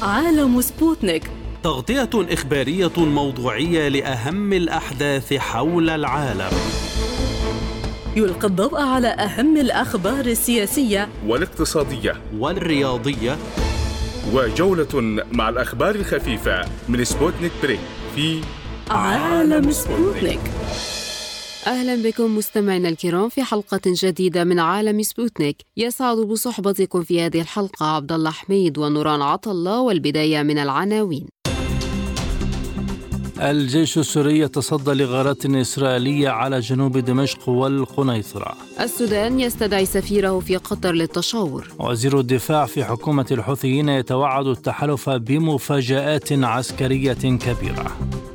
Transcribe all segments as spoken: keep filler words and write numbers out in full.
عالم سبوتنيك، تغطية إخبارية موضوعية لأهم الأحداث حول العالم. يلقي الضوء على أهم الأخبار السياسية والاقتصادية والرياضية، وجولة مع الأخبار الخفيفة من سبوتنيك بريك في عالم سبوتنيك. أهلا بكم مستمعينا الكرام في حلقة جديدة من عالم سبوتنيك. يسعد بصحبتكم في هذه الحلقة عبد الله حميد ونوران عطلة، والبداية من العناوين. الجيش السوري يتصدى لغارات إسرائيلية على جنوب دمشق والقنيطرة. السودان يستدعي سفيره في قطر للتشاور. وزير الدفاع في حكومة الحوثيين يتوعد التحالف بمفاجآت عسكرية كبيرة.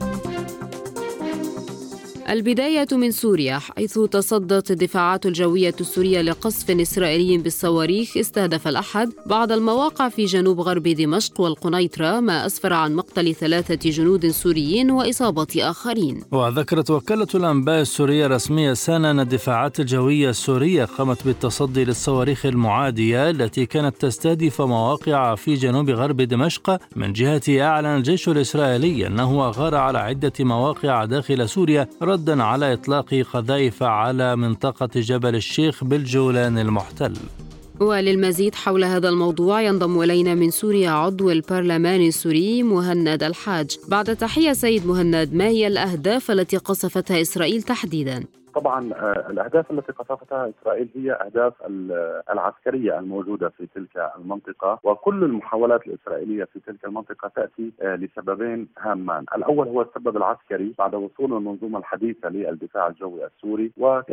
البداية من سوريا، حيث تصدت الدفاعات الجوية السورية لقصف إسرائيلي بالصواريخ استهدف الأحد بعض المواقع في جنوب غرب دمشق والقنيطرة، ما أسفر عن مقتل ثلاثة جنود سوريين وإصابة آخرين. وذكرت وكالة الأنباء السورية رسمية سانا أن الدفاعات الجوية السورية قامت بالتصدي للصواريخ المعادية التي كانت تستهدف مواقع في جنوب غرب دمشق. من جهته أعلن الجيش الإسرائيلي أنه أغار على عدة مواقع داخل سوريا ردا على إطلاق قذائف على منطقة جبل الشيخ بالجولان المحتل. وللمزيد حول هذا الموضوع ينضم إلينا من سوريا عضو البرلمان السوري مهند الحاج. بعد تحية سيد مهند، ما هي الأهداف التي قصفتها إسرائيل تحديداً؟ طبعا الأهداف التي قصفتها إسرائيل هي أهداف العسكرية الموجودة في تلك المنطقة، وكل المحاولات الإسرائيلية في تلك المنطقة تأتي لسببين هامان. الأول هو السبب العسكري بعد وصول المنظومة الحديثة للدفاع الجوي السوري،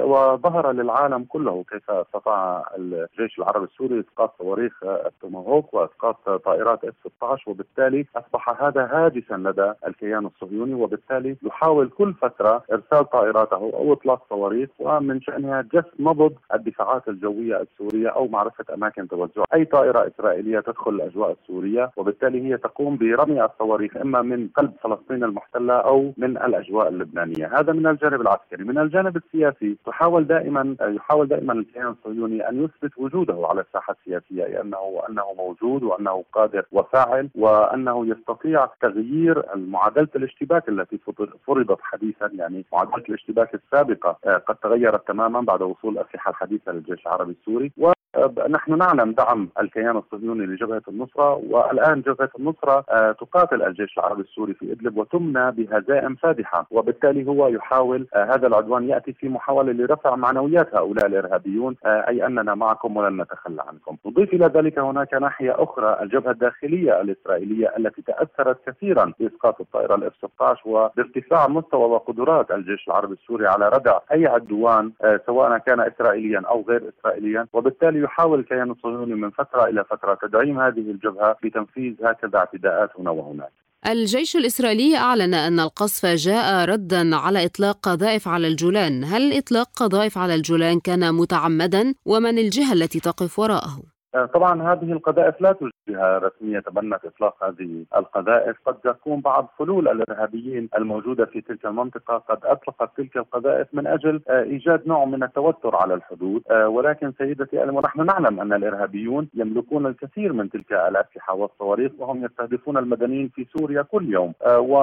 وظهر للعالم كله كيف استطاع الجيش العربي السوري إسقاط صواريخ التوماهوك وإسقاط طائرات إف ستة عشر، وبالتالي أصبح هذا هاجسا لدى الكيان الصهيوني، وبالتالي يحاول كل فترة إرسال طائراته أو إطلاق صواريخ، ومن شأنها جس نبض الدفاعات الجوية السورية أو معرفة أماكن توزع أي طائرة إسرائيلية تدخل الأجواء السورية، وبالتالي هي تقوم برمي الصواريخ إما من قلب فلسطين المحتلة أو من الأجواء اللبنانية. هذا من الجانب العسكري. من الجانب السياسي تحاول دائما يحاول دائما الكيان الصهيوني أن يثبت وجوده على الساحة السياسية، أنه أنه موجود وأنه قادر وفاعل، وأنه يستطيع تغيير معادلة الاشتباك التي فرضت حديثا. يعني معادلة الاشتباك السابقة قد تغيرت تماما بعد وصول الأسلحة الحديثة للجيش العربي السوري، ونحن نعلم دعم الكيان الصهيوني لجبهة النصرة، والآن جبهة النصرة تقاتل الجيش العربي السوري في إدلب وتمنى بهزائم فادحة، وبالتالي هو يحاول هذا العدوان يأتي في محاولة لرفع معنويات هؤلاء الإرهابيون، أي أننا معكم ولن نتخلى عنكم. نضيف إلى ذلك هناك ناحية أخرى، الجبهة الداخلية الإسرائيلية التي تأثرت كثيرا بإسقاط الطائرة الإف ستة عشر وبارتفاع مستوى وقدرات الجيش العربي السوري على ردع أي عدوان سواء كان إسرائيليا أو غير إسرائيليا، وبالتالي يحاول الكيان الصهيوني من فترة إلى فترة تدعيم هذه الجبهة بتنفيذ هكذا اعتداءات هنا وهناك. الجيش الإسرائيلي أعلن أن القصف جاء ردا على إطلاق قذائف على الجولان. هل إطلاق قذائف على الجولان كان متعمدا؟ ومن الجهة التي تقف وراءه؟ طبعا هذه القذائف لا توجد جهة رسمية تبنت إطلاق هذه القذائف. قد تكون بعض فلول الإرهابيين الموجودة في تلك المنطقة قد أطلقت تلك القذائف من أجل إيجاد نوع من التوتر على الحدود، ولكن سيدتي ونحن نعلم أن الإرهابيون يملكون الكثير من تلك الأسلحة والصواريخ، وهم يستهدفون المدنيين في سوريا كل يوم.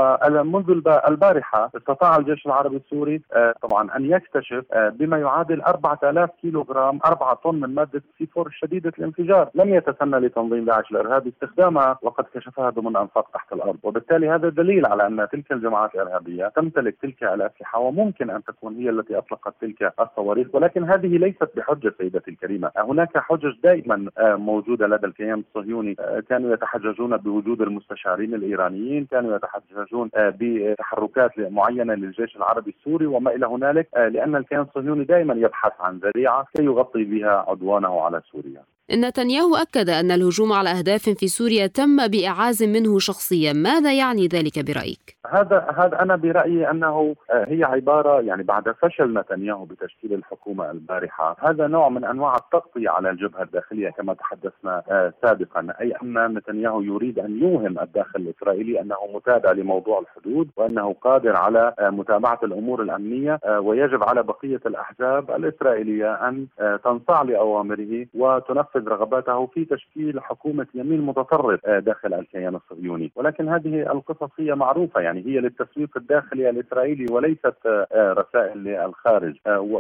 ومنذ البارحة استطاع الجيش العربي السوري طبعا أن يكتشف بما يعادل أربعة آلاف كيلوغرام أربعة طن من مادة سي أربعة شديدة الانفجار، لم يتسنى لتنظيم داعش الإرهابي استخدامها، وقد كشفها ضمن أنفاق تحت الأرض. وبالتالي هذا دليل على أن تلك الجماعات الإرهابية تمتلك تلك الأسلحة، وممكن أن تكون هي التي أطلقت تلك الصواريخ. ولكن هذه ليست بحجة سيدتي الكريمة. هناك حجج دائما موجودة لدى الكيان الصهيوني. كانوا يتحججون بوجود المستشارين الإيرانيين، كانوا يتحججون بتحركات معينة للجيش العربي السوري وما إلى هنالك، لأن الكيان الصهيوني دائما يبحث عن ذريعة كي يغطي بها عدوانه على سوريا. نتنياهو أكد أن الهجوم على أهداف في سوريا تم بإعاز منه شخصيا. ماذا يعني ذلك برأيك؟ هذا هذا أنا برأيي أنه هي عبارة، يعني بعد فشل نتنياهو بتشكيل الحكومة البارحة، هذا نوع من أنواع التغطية على الجبهة الداخلية كما تحدثنا سابقا، أي أن نتنياهو يريد أن يوهم الداخل الإسرائيلي أنه متابع لموضوع الحدود، وأنه قادر على متابعة الأمور الأمنية، ويجب على بقية الأحزاب الإسرائيلية أن تنصاع لأوامره وتنفذ ينفذ رغباته في تشكيل حكومة يمين متطرف داخل الكيان الصهيوني. ولكن هذه القصص هي معروفة، يعني هي للتسويق الداخلي الإسرائيلي وليست رسائل للخارج.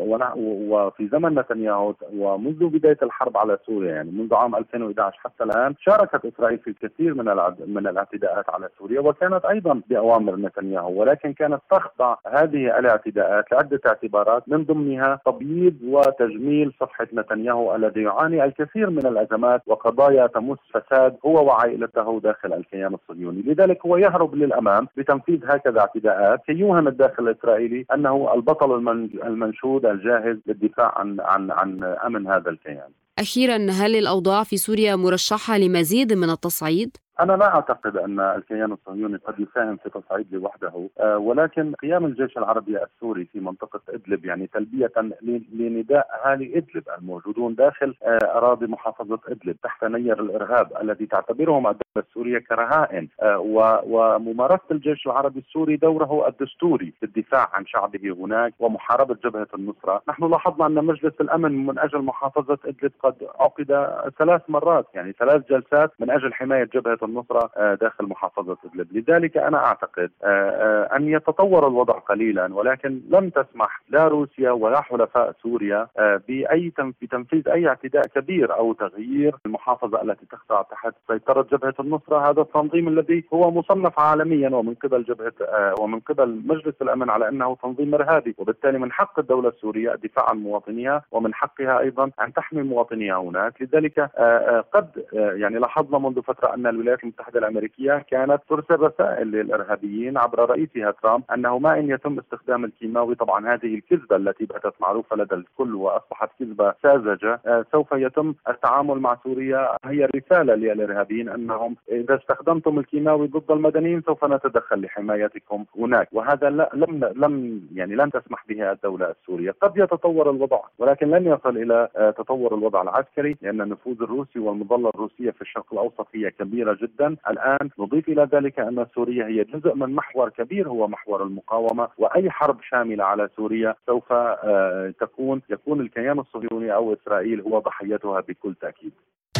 وفي زمن نتنياهو ومنذ بداية الحرب على سوريا، يعني منذ عام ألفين وإحدى عشر حتى الآن، شاركت إسرائيل في الكثير من من الاعتداءات على سوريا، وكانت أيضا بأوامر نتنياهو، ولكن كانت تخضع هذه الاعتداءات لعدة اعتبارات، من ضمنها تبييض وتجميل صفحة نتنياهو الذي يعاني الكثير من الأزمات وقضايا تمس فساد هو وعائلته داخل الكيان الصهيوني. لذلك هو يهرب للأمام بتنفيذ هكذا اعتداءات كي يوهم الداخل الإسرائيلي أنه البطل المنشود الجاهز للدفاع عن عن عن أمن هذا الكيان. أخيرا، هل الأوضاع في سوريا مرشحة لمزيد من التصعيد؟ أنا لا أعتقد أن الكيان الصهيوني قد يساهم في تصعيد لوحده، أه ولكن قيام الجيش العربي السوري في منطقة إدلب، يعني تلبية لنداء أهالي إدلب الموجودون داخل أه أراضي محافظة إدلب تحت نير الإرهاب الذي تعتبرهم الدولة السورية كرهائن، أه وممارسة الجيش العربي السوري دوره الدستوري في الدفاع عن شعبه هناك ومحاربة جبهة النصرة. نحن لاحظنا أن مجلس الأمن من أجل محافظة إدلب قد عقد ثلاث مرات، يعني ثلاث جلسات من أجل حماية جبهة النصرة داخل محافظة إدلب. لذلك أنا أعتقد أن يتطور الوضع قليلا، ولكن لم تسمح لا روسيا ولا حلفاء سوريا بأي بتنفيذ أي اعتداء كبير أو تغيير المحافظة التي تخضع تحت سيطرة جبهة النصرة. هذا التنظيم الذي هو مصنف عالميا ومن قبل جبهة ومن قبل مجلس الأمن على أنه تنظيم إرهابي، وبالتالي من حق الدولة السورية الدفاع عن مواطنيها ومن حقها أيضا أن تحمي مواطنيها هناك. لذلك قد يعني لاحظنا منذ فترة أن الولايات المتحدة الأمريكية كانت ترسل رسائل للإرهابيين عبر رئيسها ترامب أنه ما إن يتم استخدام الكيماوي، طبعا هذه الكذبة التي باتت معروفة لدى الكل وأصبحت كذبة ساذجة، سوف يتم التعامل مع سوريا. هي رسالة للإرهابيين أنهم إذا استخدمتم الكيماوي ضد المدنيين سوف نتدخل لحمايتكم هناك، وهذا لم لم يعني لن تسمح به الدولة السورية. قد يتطور الوضع ولكن لن يصل إلى تطور الوضع العسكري، لأن النفوذ الروسي والمظلة الروسية في الشرق الأوسط هي كبيرة جدا الآن. نضيف إلى ذلك أن سوريا هي جزء من محور كبير هو محور المقاومة، وأي حرب شاملة على سوريا سوف تكون يكون الكيان الصهيوني أو إسرائيل هو ضحيتها بكل تأكيد.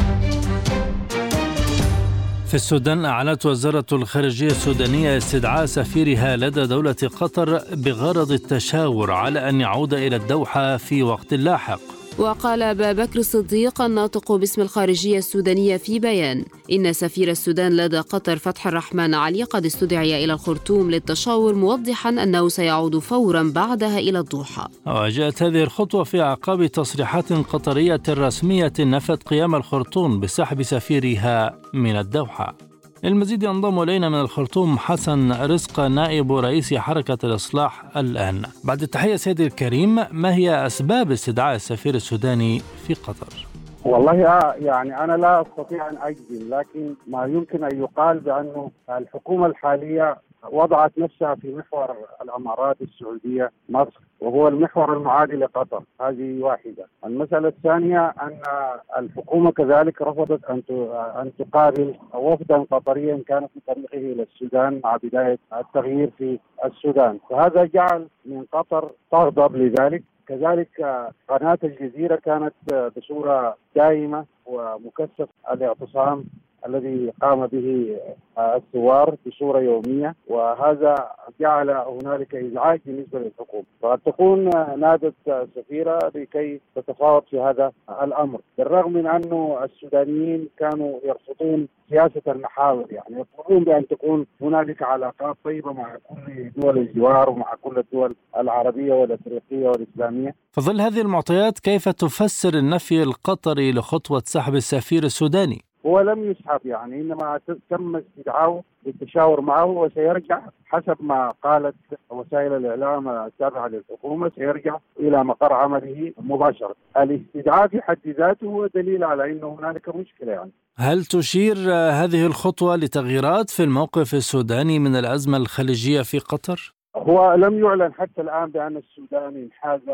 في السودان، أعلنت وزارة الخارجية السودانية استدعاء سفيرها لدى دولة قطر بغرض التشاور على أن يعود إلى الدوحة في وقت لاحق. وقال أبا بكر الصديق الناطق باسم الخارجية السودانية في بيان إن سفير السودان لدى قطر فتح الرحمن علي قد استدعي إلى الخرطوم للتشاور، موضحا أنه سيعود فورا بعدها إلى الدوحة. وجاءت هذه الخطوة في أعقاب تصريحات قطرية رسمية نفت قيام الخرطوم بسحب سفيرها من الدوحة. للمزيد ينضم إلينا من الخرطوم حسن رزق نائب رئيس حركة الإصلاح الآن. بعد التحية سيدي الكريم، ما هي أسباب استدعاء السفير السوداني في قطر؟ والله يعني أنا لا أستطيع أن أجزم، لكن ما يمكن أن يقال بأنه الحكومة الحالية وضعت نفسها في محور الأمارات السعودية مصر، وهو المحور المعادي لقطر. هذه واحدة. المسألة الثانية أن الحكومة كذلك رفضت أن أن تقابل وفدا قطريا كان في طريقه إلى السودان مع بداية التغيير في السودان، فهذا جعل من قطر تغضب لذلك. كذلك قناة الجزيرة كانت بصورة دائمة ومكثف الاعتصام الذي قام به الثوار بصورة يومية، وهذا جعل هنالك إزعاج بالنسبة للحكومة، فقد تكون نادت سفيرة لكي تتفاوض في هذا الأمر، بالرغم من أنه السودانيين كانوا يرفضون سياسة المحاور، يعني يطلبون بأن تكون هنالك علاقات طيبة مع كل دول الجوار ومع كل الدول العربية والأفريقية والإسلامية. في ظل هذه المعطيات، كيف تفسر النفي القطري لخطوة سحب السفير السوداني؟ هو لم يسحب، يعني إنما تم استدعائه للتشاور معه، وسيرجع حسب ما قالت وسائل الإعلام التابعة للحكومة، سيرجع إلى مقر عمله مباشرة. الاستدعاء في حد ذاته هو دليل على أن هنالك مشكلة. يعني هل تشير هذه الخطوة لتغييرات في الموقف السوداني من الأزمة الخليجية في قطر؟ هو لم يعلن حتى الآن بأن السودان انحاز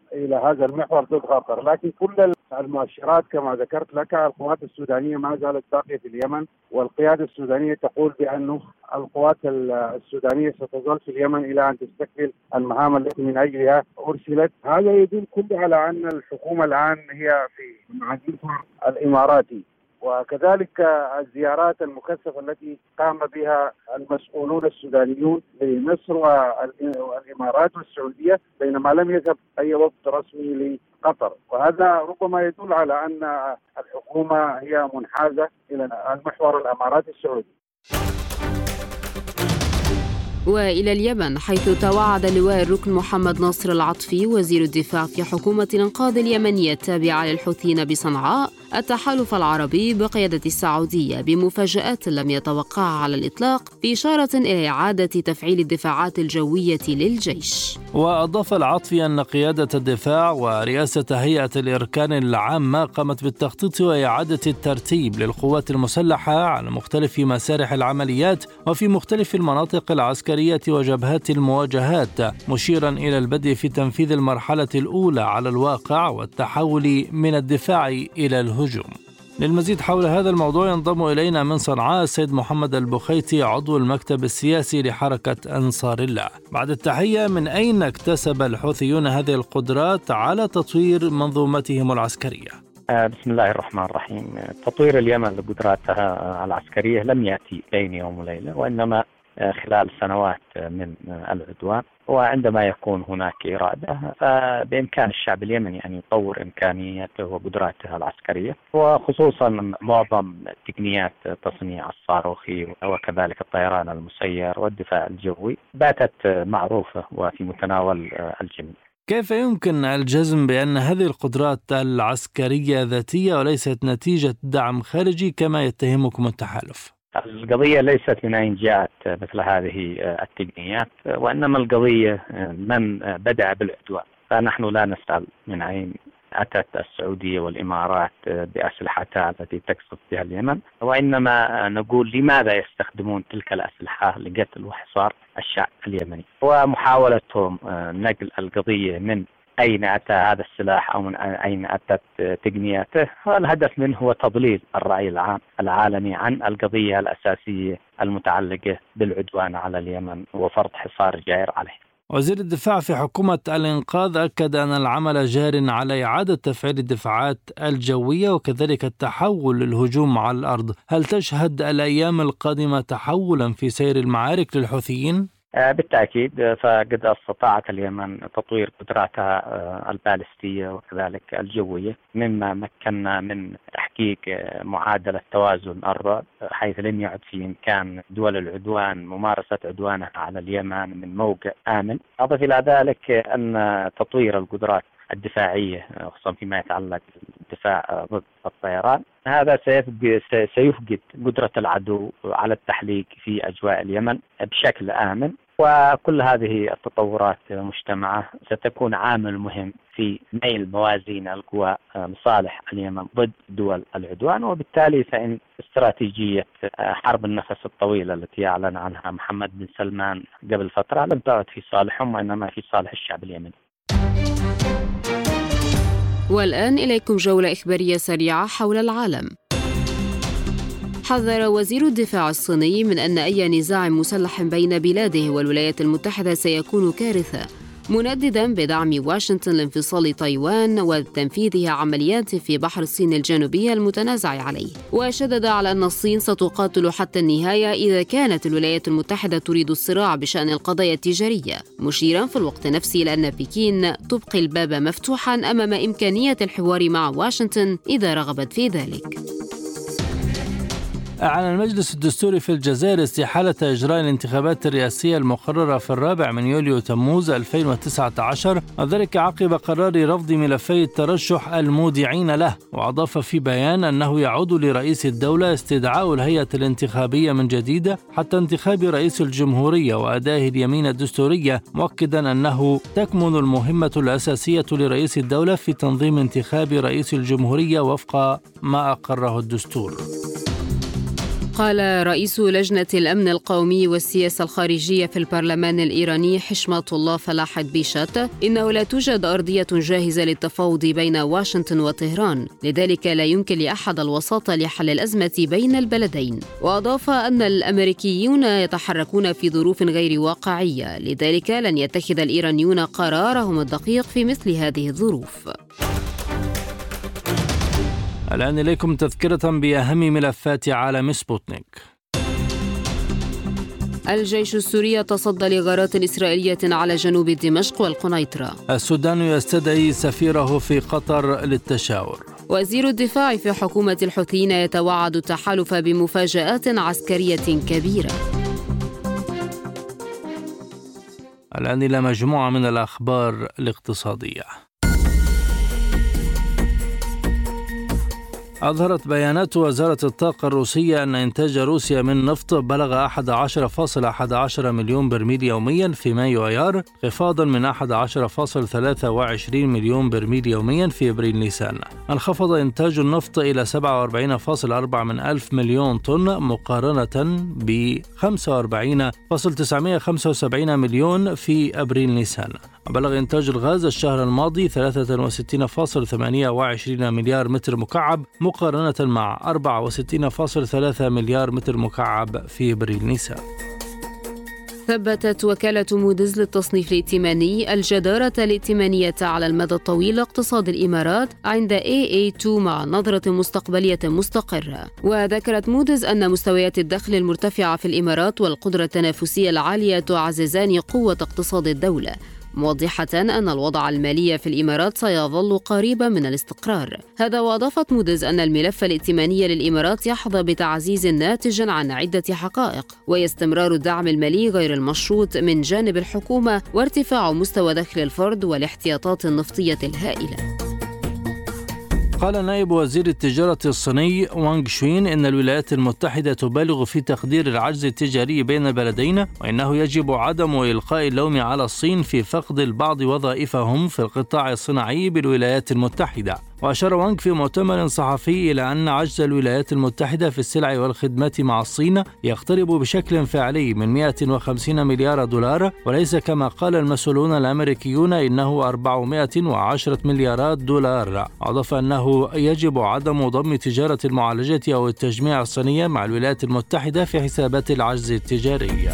إلى هذا المحور ضد خطر، لكن كل المؤشرات كما ذكرت لك القوات السودانية ما زالت باقية في اليمن، والقيادة السودانية تقول بأنه القوات السودانية ستظل في اليمن إلى أن تستكمل المهام التي من أجلها أرسلت. هذا يدل كله على أن الحكومة الآن هي في المحور الإماراتي، وكذلك الزيارات المكثفة التي قام بها المسؤولون السودانيون لمصر والإمارات والسعودية، بينما لم يذهب أي وفد رسمي لقطر، وهذا ربما يدل على أن الحكومة هي منحازة إلى المحور الإماراتي السعودي. وإلى اليمن، حيث توعد لواء الركن محمد ناصر العطفي وزير الدفاع في حكومة الإنقاذ اليمنية التابعة للحوثيين بصنعاء التحالف العربي بقيادة السعودية بمفاجآت لم يتوقعها على الإطلاق، في إشارة إلى إعادة تفعيل الدفاعات الجوية للجيش. وأضاف العطفي أن قيادة الدفاع ورئاسة هيئة الإركان العامة قامت بالتخطيط وإعادة الترتيب للقوات المسلحة على مختلف مسارح العمليات وفي مختلف المناطق العسكرية وجبهات المواجهات، مشيرا إلى البدء في تنفيذ المرحلة الأولى على الواقع والتحول من الدفاع إلى الهجوم. للمزيد حول هذا الموضوع ينضم إلينا من صنعاء السيد محمد البخيتي، عضو المكتب السياسي لحركة أنصار الله. بعد التحية، من أين اكتسب الحوثيون هذه القدرات على تطوير منظومتهم العسكرية؟ بسم الله الرحمن الرحيم. تطوير اليمن لقدراتها العسكرية لم يأتي بين يوم وليلة، وإنما خلال سنوات من العدوان، وعندما يكون هناك إرادة فبإمكان الشعب اليمني أن يطور إمكانياته وقدراته العسكرية، وخصوصا معظم تقنيات تصنيع الصاروخي وكذلك الطيران المسير والدفاع الجوي باتت معروفة وفي متناول الجميع. كيف يمكن الجزم بأن هذه القدرات العسكرية ذاتية وليست نتيجة دعم خارجي كما يتهمكم التحالف؟ القضية ليست من أين جاءت مثل هذه التقنيات، وإنما القضية من بدأ بالعدوان. فنحن لا نسأل من أين أتت السعودية والإمارات بأسلحتها التي تقصف بها اليمن، وإنما نقول لماذا يستخدمون تلك الأسلحة لقتل وحصار الشعب اليمني، ومحاولتهم نقل القضية من أين أتى هذا السلاح أو من أين أتت تقنياته. الهدف منه هو تضليل الرأي العام العالمي عن القضية الأساسية المتعلقة بالعدوان على اليمن وفرض حصار جائر عليه. وزير الدفاع في حكومة الإنقاذ أكد أن العمل جار على إعادة تفعيل الدفاعات الجوية وكذلك التحول للهجوم على الأرض. هل تشهد الأيام القادمة تحولا في سير المعارك للحوثيين؟ بالتأكيد، فقد استطاعت اليمن تطوير قدراتها البالستية وكذلك الجوية، مما مكننا من تحقيق معادلة توازن الرعب، حيث لم يعد في إمكان دول العدوان ممارسة عدوانها على اليمن من موقع آمن. أضف إلى ذلك أن تطوير القدرات الدفاعية خصوصا فيما يتعلق بالدفاع ضد الطيران، هذا سيفقد قدرة العدو على التحليق في أجواء اليمن بشكل آمن. وكل هذه التطورات المجتمعة ستكون عامل مهم في ميل موازين القوى لصالح اليمن ضد دول العدوان، وبالتالي فإن استراتيجية حرب النفس الطويلة التي أعلن عنها محمد بن سلمان قبل فترة لم تعد في صالحهم وإنما في صالح الشعب اليمني. والآن إليكم جولة إخبارية سريعة حول العالم. حذر وزير الدفاع الصيني من أن أي نزاع مسلح بين بلاده والولايات المتحدة سيكون كارثة، منددا بدعم واشنطن لانفصال تايوان وتنفيذها عمليات في بحر الصين الجنوبي المتنازع عليه، وشدد على أن الصين ستقاتل حتى النهاية إذا كانت الولايات المتحدة تريد الصراع بشأن القضايا التجارية، مشيرا في الوقت نفسه إلى أن بكين تبقي الباب مفتوحا أمام إمكانية الحوار مع واشنطن إذا رغبت في ذلك. أعلن المجلس الدستوري في الجزائر استحالة إجراء الانتخابات الرئاسية المقررة في الرابع من يوليو تموز ألفين وتسعة عشر، وذلك عقب قرار رفض ملفي الترشح المودعين له. وأضاف في بيان أنه يعود لرئيس الدولة استدعاء الهيئة الانتخابية من جديد حتى انتخاب رئيس الجمهورية وأداء اليمين الدستورية، مؤكدا أنه تكمن المهمة الأساسية لرئيس الدولة في تنظيم انتخاب رئيس الجمهورية وفق ما أقره الدستور. قال رئيس لجنة الأمن القومي والسياسة الخارجية في البرلمان الإيراني حشمة الله فلاح بيشات إنه لا توجد أرضية جاهزة للتفاوض بين واشنطن وطهران، لذلك لا يمكن لأحد الوساطة لحل الأزمة بين البلدين. وأضاف أن الأمريكيون يتحركون في ظروف غير واقعية، لذلك لن يتخذ الإيرانيون قرارهم الدقيق في مثل هذه الظروف. الآن إليكم تذكرة بأهم ملفات عالم سبوتنيك. الجيش السوري تصدى لغارات إسرائيلية على جنوب دمشق والقنيطرة. السودان يستدعي سفيره في قطر للتشاور. وزير الدفاع في حكومة الحوثيين يتوعد التحالف بمفاجآت عسكرية كبيرة. الآن إلى مجموعة من الأخبار الاقتصادية. أظهرت بيانات وزارة الطاقة الروسية أن إنتاج روسيا من نفط بلغ أحد عشر فاصل أحد عشر مليون برميل يوميا في مايو أيار، انخفاضا من أحد عشر فاصل ثلاثة وعشرين مليون برميل يوميا في أبريل نيسان. انخفض إنتاج النفط إلى سبعة وأربعين فاصل أربعة من ألف مليون طن مقارنة ب خمسة وأربعين فاصل تسعمائة وخمسة وسبعين مليون في أبريل نيسان. بلغ إنتاج الغاز الشهر الماضي ثلاثة وستين فاصل ثمانية وعشرين مليار متر مكعب مقارنة مع أربعة وستين فاصل ثلاثة مليار متر مكعب في أبريل نيسان. ثبتت وكالة موديز للتصنيف الائتماني الجدارة الائتمانية على المدى الطويل لاقتصاد الإمارات عند إيه إيه اثنين مع نظرة مستقبلية مستقرة. وذكرت موديز أن مستويات الدخل المرتفعة في الإمارات والقدرة التنافسية العالية تعززان قوة اقتصاد الدولة، موضحة أن الوضع المالي في الإمارات سيظل قريبا من الاستقرار. هذا وأضافت موديز أن الملف الائتماني للإمارات يحظى بتعزيز ناتج عن عدة حقائق، ويستمرار الدعم المالي غير المشروط من جانب الحكومة وارتفاع مستوى دخل الفرد والاحتياطات النفطية الهائلة. قال نائب وزير التجارة الصيني وانغ شوين إن الولايات المتحدة تبالغ في تقدير العجز التجاري بين البلدين، وإنه يجب عدم إلقاء اللوم على الصين في فقد البعض وظائفهم في القطاع الصناعي بالولايات المتحدة. وأشار وانغ في مؤتمر صحفي إلى أن عجز الولايات المتحدة في السلع والخدمات مع الصين يقترب بشكل فعلي من مئة وخمسين مليار دولار، وليس كما قال المسؤولون الأمريكيون إنه أربعمائة وعشرة مليارات دولار. أضاف أنه يجب عدم ضم تجارة المعالجة أو التجميع الصينية مع الولايات المتحدة في حسابات العجز التجاري.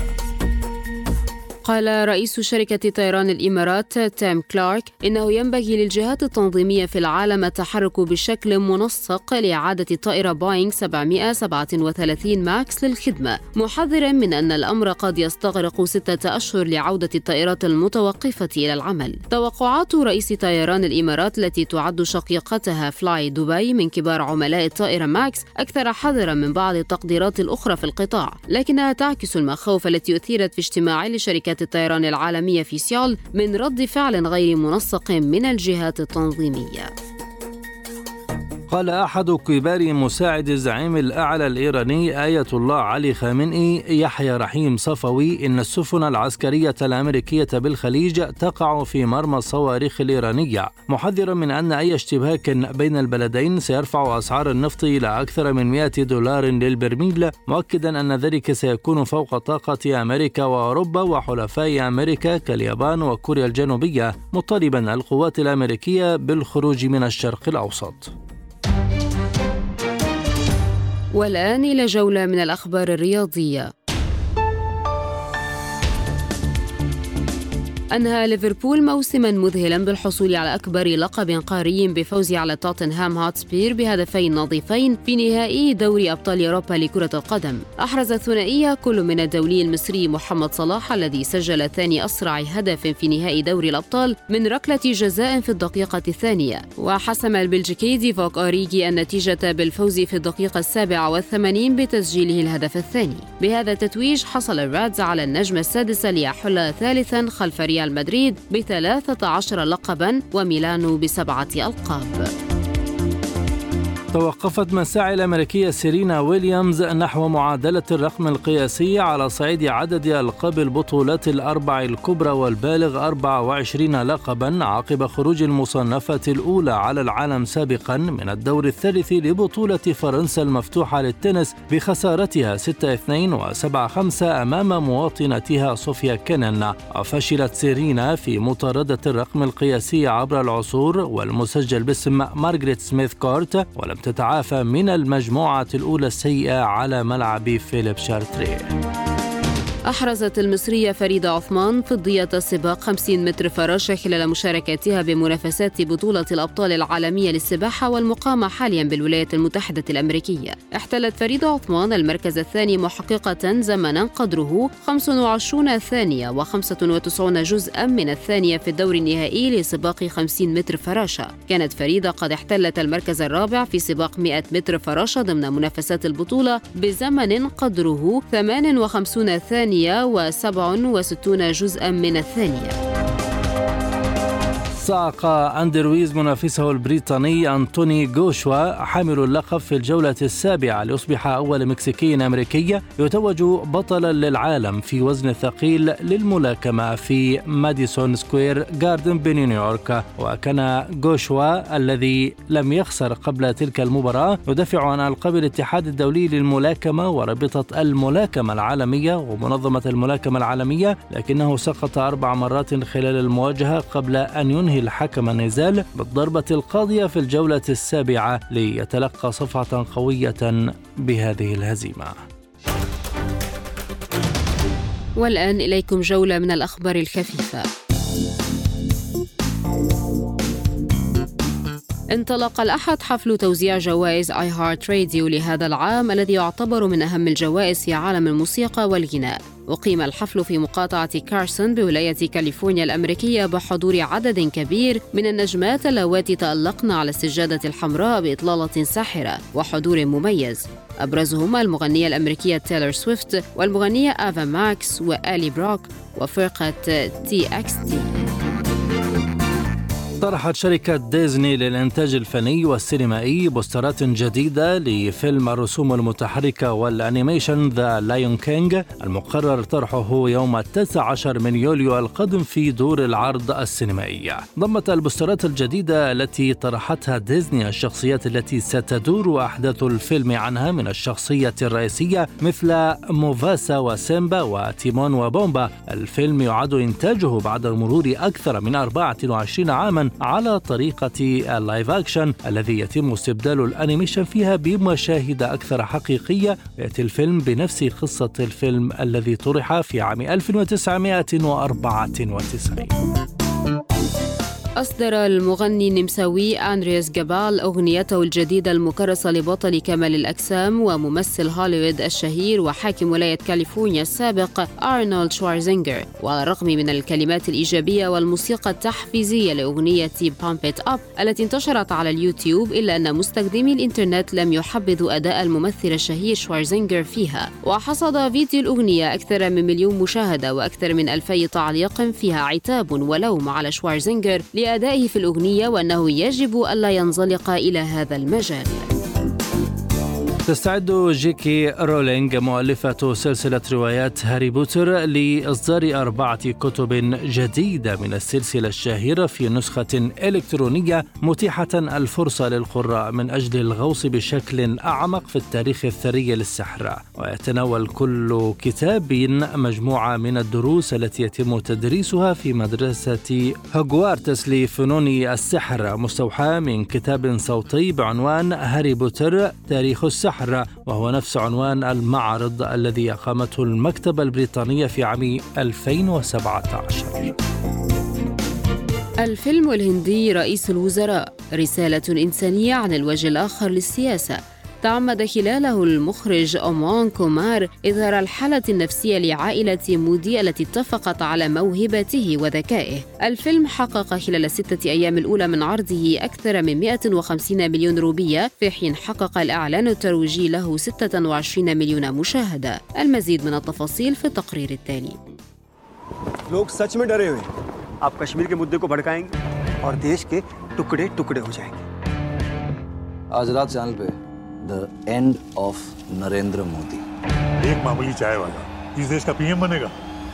قال رئيس شركة طيران الإمارات تيم كلارك إنه ينبغي للجهات التنظيمية في العالم التحرك بشكل منسق لإعادة الطائرة بوينغ سبعمائة وسبعة وثلاثين ماكس للخدمة، محذرا من أن الأمر قد يستغرق ستة أشهر لعودة الطائرات المتوقفة إلى العمل. توقعات رئيس طيران الإمارات التي تعد شقيقتها فلاي دبي من كبار عملاء الطائرة ماكس أكثر حذرا من بعض التقديرات الأخرى في القطاع، لكنها تعكس المخاوف التي أثيرت في اجتماع لشركات الطيران العالمية في سيول من رد فعل غير منسق من الجهات التنظيمية. قال أحد كبار مساعد الزعيم الأعلى الإيراني آية الله علي خامنئي يحيى رحيم صفوي إن السفن العسكرية الأمريكية بالخليج تقع في مرمى الصواريخ الإيرانية، محذرا من أن أي اشتباك بين البلدين سيرفع أسعار النفط إلى أكثر من مئة دولار للبرميل، مؤكدا أن ذلك سيكون فوق طاقة أمريكا وأوروبا وحلفاء أمريكا كاليابان وكوريا الجنوبية، مطالبا القوات الأمريكية بالخروج من الشرق الأوسط. والآن إلى جولة من الأخبار الرياضية. أنهى ليفربول موسما مذهلا بالحصول على أكبر لقب قاري بفوزه على توتنهام هوتسبير بهدفين نظيفين في نهائي دوري أبطال أوروبا لكرة القدم. أحرز الثنائية كل من الدولي المصري محمد صلاح الذي سجل ثاني أسرع هدف في نهائي دوري الأبطال من ركلة جزاء في الدقيقة الثانية، وحسم البلجيكي ديفوك أوريجي النتيجة بالفوز في الدقيقة السابعة والثمانين بتسجيله الهدف الثاني. بهذا التتويج حصل الرادز على النجمة السادسة ليحل ثالثا خلف ريال مدريد بثلاثة عشر لقبا وميلانو بسبعة ألقاب. توقفت مساعي الأمريكية سيرينا ويليامز نحو معادلة الرقم القياسي على صعيد عدد ألقاب البطولات الأربع الكبرى والبالغ أربعة وعشرين لقبا عقب خروج المصنفة الأولى على العالم سابقا من الدور الثالث لبطولة فرنسا المفتوحة للتنس بخسارتها ستة اثنين وسبعة خمسة أمام مواطنتها صوفيا كينن. فشلت سيرينا في مطاردة الرقم القياسي عبر العصور والمسجل باسم مارغريت سميث كورت، ولم تتعافى من المجموعة الأولى السيئة على ملعب فيليب شارتري. أحرزت المصرية فريدة عثمان فضية سباق خمسين متر فراشة خلال مشاركتها بمنافسات بطولة الأبطال العالمية للسباحة والمقامة حاليا بالولايات المتحدة الأمريكية. احتلت فريدة عثمان المركز الثاني محققة زمنا قدره خمسة وعشرين ثانية وخمسة وتسعين جزءا من الثانية في الدور النهائي لسباق خمسين متر فراشة. كانت فريدة قد احتلت المركز الرابع في سباق مئة متر فراشة ضمن منافسات البطولة بزمن قدره ثمانية وخمسين ثانية وسبعة وستون جزءا من الثانية. صعق أندرويز منافسه البريطاني أنتوني غوشوا حامل اللقب في الجولة السابعة ليصبح أول مكسيكي أمريكي يتوج بطلا للعالم في وزن الثقيل للملاكمة في ماديسون سكوير جاردن بنيويورك. وكان غوشوا الذي لم يخسر قبل تلك المباراة يدافع عن ألقاب الاتحاد الدولي للملاكمة ورابطة الملاكمة العالمية ومنظمة الملاكمة العالمية، لكنه سقط أربع مرات خلال المواجهة قبل أن ينهي الحكم النزال بالضربة القاضية في الجولة السابعة ليتلقى صفعة قوية بهذه الهزيمة. والآن إليكم جولة من الأخبار الخفيفة. انطلق الأحد حفل توزيع جوائز آي هارت راديو لهذا العام الذي يعتبر من أهم الجوائز في عالم الموسيقى والغناء. أقيم الحفل في مقاطعة كارسون بولاية كاليفورنيا الأمريكية بحضور عدد كبير من النجمات اللواتي تألقن على السجادة الحمراء بإطلالة ساحرة وحضور مميز، أبرزهم المغنية الأمريكية تايلور سويفت والمغنية آفا ماكس وآلي بروك وفرقة تي إكس تي. طرحت شركة ديزني للإنتاج الفني والسينمائي بوسترات جديدة لفيلم الرسوم المتحركة والأنيميشن ذا لايون كينج المقرر طرحه يوم التاسع عشر من يوليو القادم في دور العرض السينمائية. ضمت البوسترات الجديدة التي طرحتها ديزني الشخصيات التي ستدور أحداث الفيلم عنها من الشخصية الرئيسية مثل موفاسا وسيمبا وتيمون وبومبا. الفيلم يعد إنتاجه بعد مرور أكثر من أربعة وعشرين عاما على طريقة اللايف أكشن الذي يتم استبدال الأنيميشن فيها بمشاهد أكثر حقيقية. يأتي الفيلم بنفس قصة الفيلم الذي طرح في عام ألف وتسعمائة وأربعة وتسعين. أصدر المغني النمساوي أندرياس جابال أغنيته الجديدة المكرسة لبطل كمال الأجسام وممثل هوليوود الشهير وحاكم ولاية كاليفورنيا السابق أرنولد شوارزنيغر. وعلى الرغم من الكلمات الإيجابية والموسيقى التحفيزية لأغنية Pump It Up التي انتشرت على اليوتيوب، إلا أن مستخدمي الإنترنت لم يحبذوا أداء الممثل الشهير شوارزنيغر فيها. وحصد فيديو الأغنية أكثر من مليون مشاهدة وأكثر من ألفي تعليق فيها عتاب ولوم على شوارزنيغر لأدائه في الأغنية وأنه يجب ألا ينزلق إلى هذا المجال. تستعد جيكي رولينغ مؤلفة سلسلة روايات هاري بوتر لإصدار أربعة كتب جديدة من السلسلة الشهيرة في نسخة إلكترونية متيحة الفرصة للقراء من أجل الغوص بشكل أعمق في التاريخ الثري للسحر. ويتناول كل كتاب مجموعة من الدروس التي يتم تدريسها في مدرسة هوغوارتس لفنون السحر، مستوحاة من كتاب صوتي بعنوان هاري بوتر تاريخ السحر، وهو نفس عنوان المعرض الذي أقامته المكتبة البريطانية في عام ألفين وسبعة عشر. الفيلم الهندي رئيس الوزراء رسالة إنسانية عن الوجه الآخر للسياسة تعمد خلاله المخرج أمان كومار إظهار الحالة النفسية لعائلة مودي التي اتفقت على موهبته وذكائه. الفيلم حقق خلال الستة أيام الأولى من عرضه أكثر من مئة وخمسين مليون روبية، في حين حقق الإعلان الترويجي له ستة وعشرين مليون مشاهدة. المزيد من التفاصيل في التقرير التالي. लोग सच में डरे हुए हैं आप कश्मीर के मुद्दे को भड़काएंगे और देश के टुकड़े टुकड़े हो जाएंगे। आज रात चैनल पे The End of नरेंद्र मोदी। एक मामूली चाय वाला इस देश का पीएम बनेगा।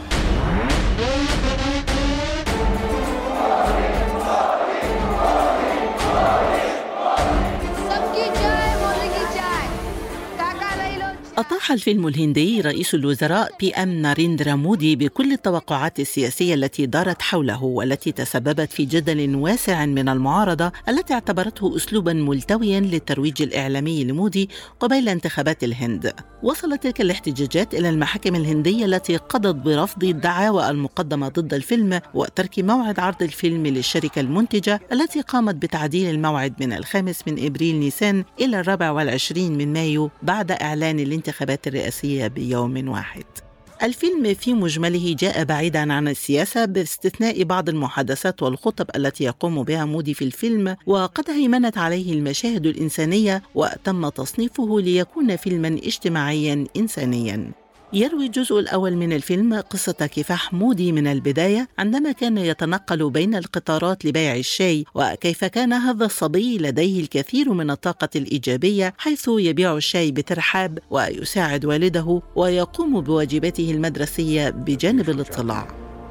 أطاح الفيلم الهندي رئيس الوزراء بي أم ناريندرا مودي بكل التوقعات السياسية التي دارت حوله والتي تسببت في جدل واسع من المعارضة التي اعتبرته أسلوبا ملتويا للترويج الإعلامي لمودي قبيل انتخابات الهند. وصلت تلك الاحتجاجات إلى المحاكم الهندية التي قضت برفض الدعاوى المقدمة ضد الفيلم وترك موعد عرض الفيلم للشركة المنتجة التي قامت بتعديل الموعد من الخامس من إبريل نيسان إلى الرابع والعشرين من مايو بعد إعلان الانتخابات الرئاسية بيوم واحد. الفيلم في مجمله جاء بعيداً عن السياسة باستثناء بعض المحادثات والخطب التي يقوم بها مودي في الفيلم، وقد هيمنت عليه المشاهد الإنسانية وتم تصنيفه ليكون فيلماً اجتماعياً إنسانياً. يروي الجزء الأول من الفيلم قصة كفاح مودي من البداية عندما كان يتنقل بين القطارات لبيع الشاي، وكيف كان هذا الصبي لديه الكثير من الطاقة الإيجابية حيث يبيع الشاي بترحاب ويساعد والده ويقوم بواجباته المدرسية بجانب الاطلاع.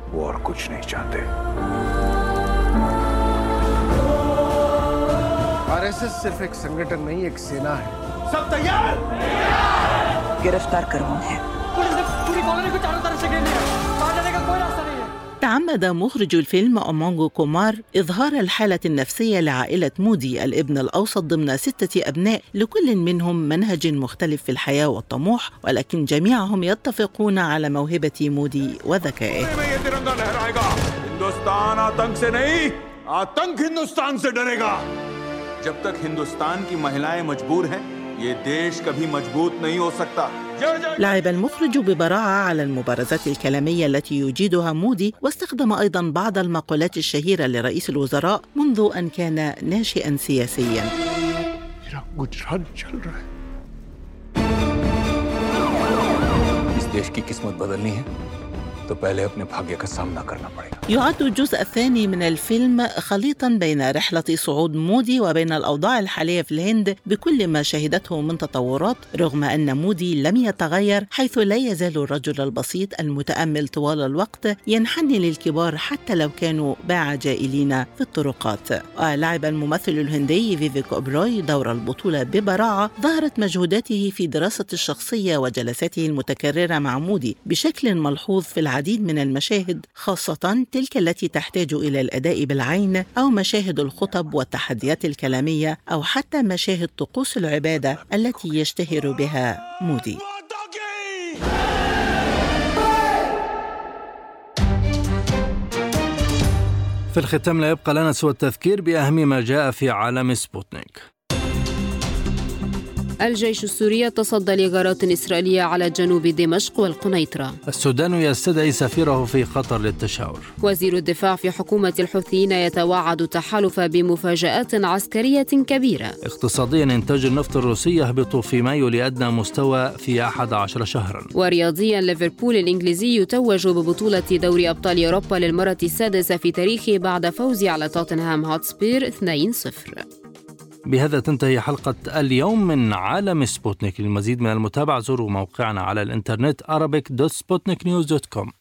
आरएसएस सिर्फ एक संगठन नहीं, एक सेना है। सब तैयार? गिरफ्तार करवाना है। पूरी कॉलोनी को चारों तरफ से घेर लिया। बाहर जाने का कोई रास्ता नहीं है। تعمد مخرج الفيلم أمونغو كومار إظهار الحالة النفسية لعائلة مودي الابن الأوسط ضمن ستة أبناء لكل منهم منهج مختلف في الحياة والطموح، ولكن جميعهم يتفقون على موهبة مودي وذكائه. जब तक हिंदुस्तान की महिलाएं मजबूर हैं, ये देश कभी मजबूत नहीं हो सकता। لعب المخرج ببراعة على المبارزات الكلامية التي يجيدها مودي، واستخدم أيضاً بعض المقولات الشهيرة لرئيس الوزراء منذ أن كان ناشئاً سياسياً. इस देश की किस्मत बदलनी है तो पहले अपने भाग्य का सामना करना पड़ेगा. يعد الجزء الثاني من الفيلم خليطاً بين رحلة صعود مودي وبين الأوضاع الحالية في الهند بكل ما شهدته من تطورات، رغم أن مودي لم يتغير، حيث لا يزال الرجل البسيط المتأمل طوال الوقت ينحني للكبار حتى لو كانوا باع جائلين في الطرقات. ولعب الممثل الهندي فيفيك أوبروي دور البطولة ببراعة. ظهرت مجهوداته في دراسة الشخصية وجلساته المتكررة مع مودي بشكل ملحوظ في العديد من المشاهد، خاصة تلك التي تحتاج إلى الأداء بالعين أو مشاهد الخطب والتحديات الكلامية أو حتى مشاهد طقوس العبادة التي يشتهر بها مودي. في الختام لا يبقى لنا سوى التذكير بأهم ما جاء في عالم سبوتنيك. الجيش السوري تصدى لغارات إسرائيلية على جنوب دمشق والقنيطرة. السودان يستدعي سفيره في قطر للتشاور. وزير الدفاع في حكومة الحوثيين يتوعد التحالف بمفاجآت عسكرية كبيرة. اقتصاديا إنتاج النفط الروسي يهبط في مايو لأدنى مستوى في أحد عشر شهرا. ورياضيا ليفربول الإنجليزي يتوج ببطولة دوري أبطال أوروبا للمرة السادسة في تاريخه بعد فوزه على توتنهام هوتسبير اثنين صفر. بهذا تنتهي حلقة اليوم من عالم سبوتنيك. للمزيد من المتابعة زوروا موقعنا على الإنترنت arabic دوت سبوتنيك نيوز دوت كوم.